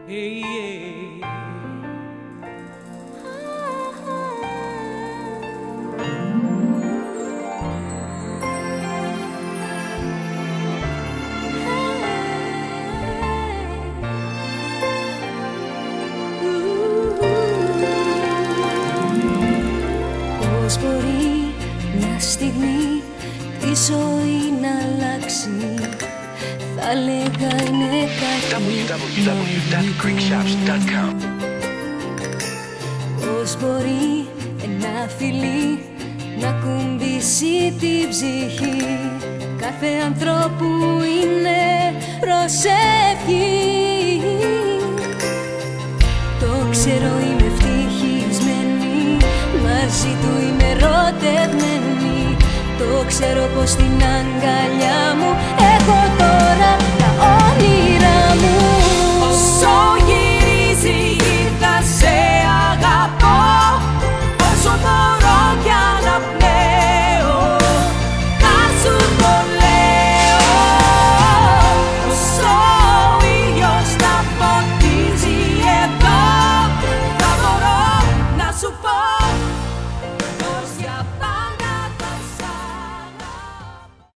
Πώς μπορεί μια στιγμή τη ζωή να αλλάξει? Θα λέγα είναι κάτι www.greekshops.com. Πώς μπορεί ένα φιλί να κουμπίσει την ψυχή? Κάθε ανθρώπου είναι προσευχή. Το ξέρω, είμαι ευτυχισμένη, μαζί του είμαι ερωτευμένη. Το ξέρω πως την αγκαλιά